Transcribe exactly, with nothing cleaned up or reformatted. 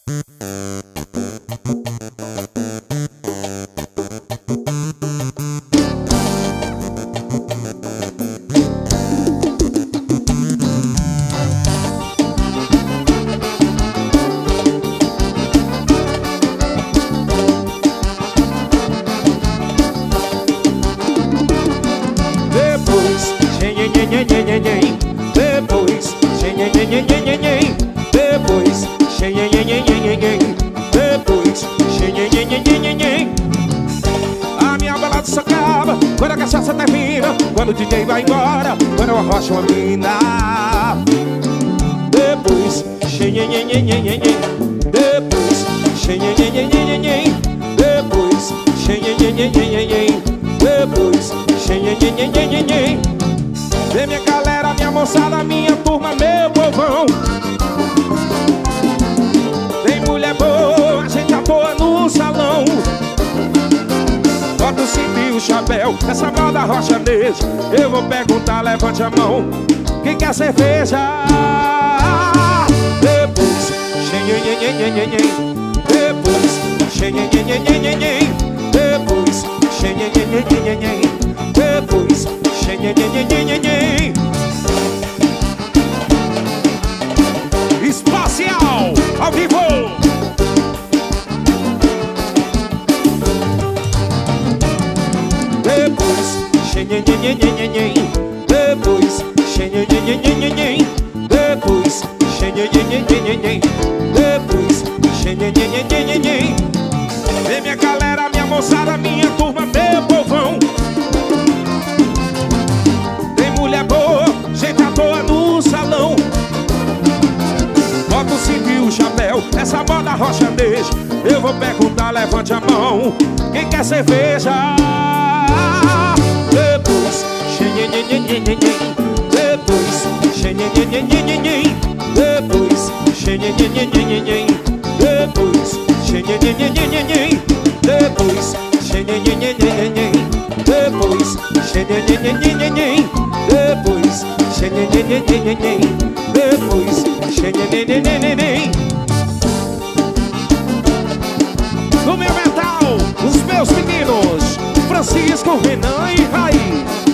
Depois, depois, depois, a minha balada só acaba quando a cachaça termina, quando o D J vai embora, quando eu arrocho uma mina. Depois, depois, depois, depois, vem minha galera, minha moçada, minha turma, meu povão. Tem mulher boa, a gente à toa no salão. Bota o cinto e o chapéu, essa moda rocha mesmo. Eu vou perguntar, levante a mão, quem quer cerveja? Depois, depois, depois, depois, Espacial, ao vivo. Depois, depois, depois, depois, vem minha galera, minha moçada, minha turma, meu povão. Tem mulher boa, gente à toa no salão. Bota o cinto e o chapéu, essa moda rocha deixa. Eu vou perguntar, levante a mão, quem quer cerveja? Depois, depois, depois, depois, depois, depois, no meu metal, os meus meninos Francisco, Renan e Raí.